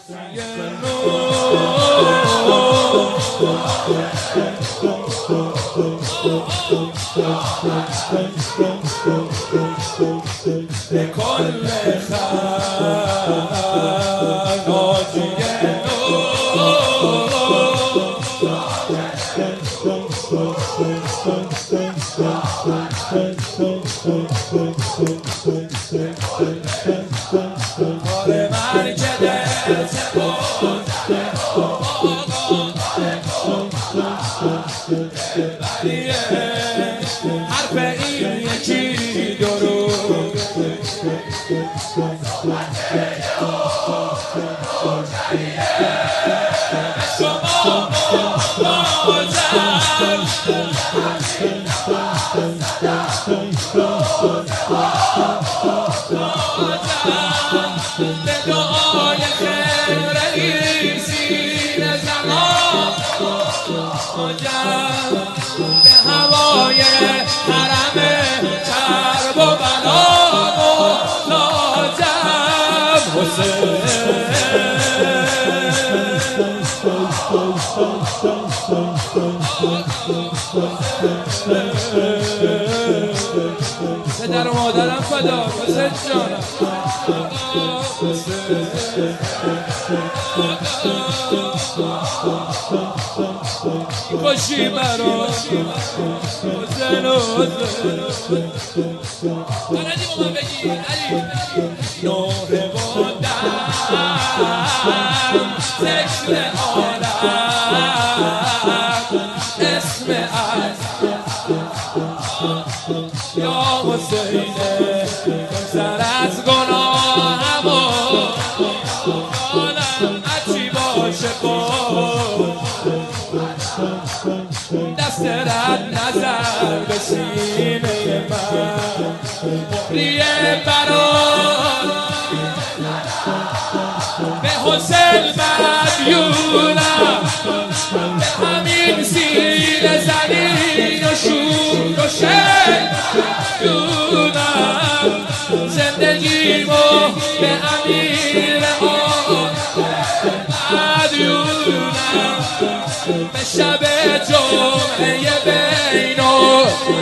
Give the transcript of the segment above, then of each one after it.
پدر و مادرم فدا حسین جانم کشی مرا حسین بلدی با من بگی علی نوه بودم ذکر عالم اسم از یا حسینه سر از گناهم و عالم هرچی باشه دست رد نظر به سینه من مهریه برات به حسین مدیونم به همین سینه زنین و شور و شیدونم زندگیمو به امیر آن مدیونم به شب جمعه بینو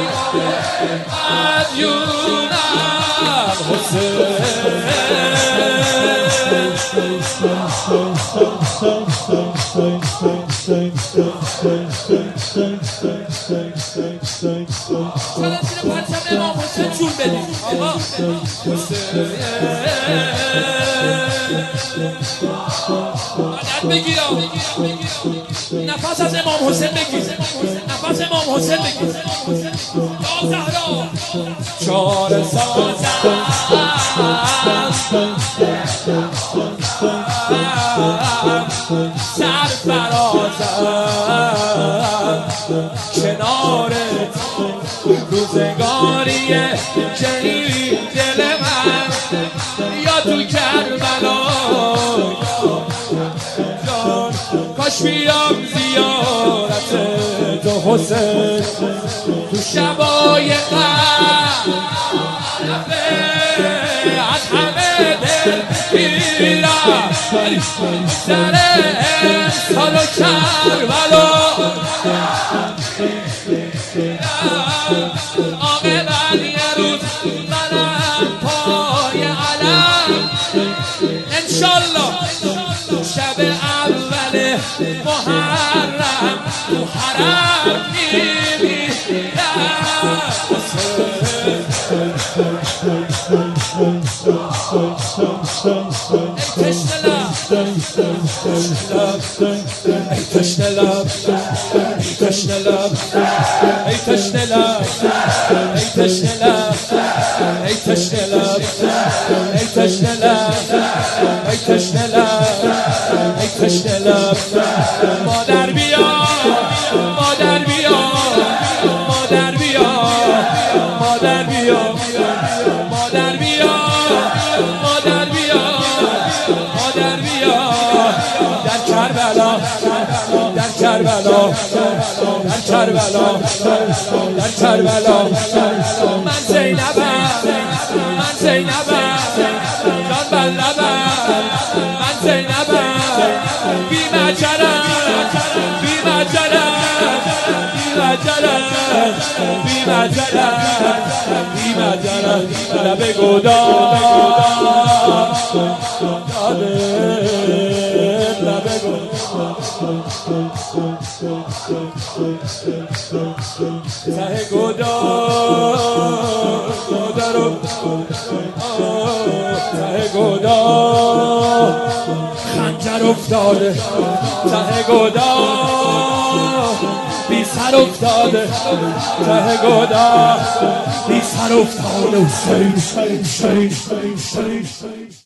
مدیونم نفس از امام حسین بگیر نفس امام حسین بگیر یا زهرا چار سازم سرفرازم کنارت روزگاریه جنی دل من یا تو کربلا کاش بیام زیارت تو حسین تو شبای قلب از همه دل میرم سر امسال و کربلا عاقبت یه روز منم پای علم انشالله شب اول محرم تو حرم میمیرم ای تشنه لب ای تشنه لب ای تشنه لب ای تشنه لب ای تشنه لب ای تشنه لب ای تشنه لب ای تشنه لب مادر بیا مادر بیا مادر بیا مادر بیا مادر بیا مادر بیا مادر بیا در کربلا در کربلا در کربلا در کربلا من زینبم من زینبم جان بر لبم من زینبم بی مزنم لب گداز داده لب ته گداز دارم ته گداز خنجر افتاده ته گداز بی سر افتاده ته گداز بی سر افتاده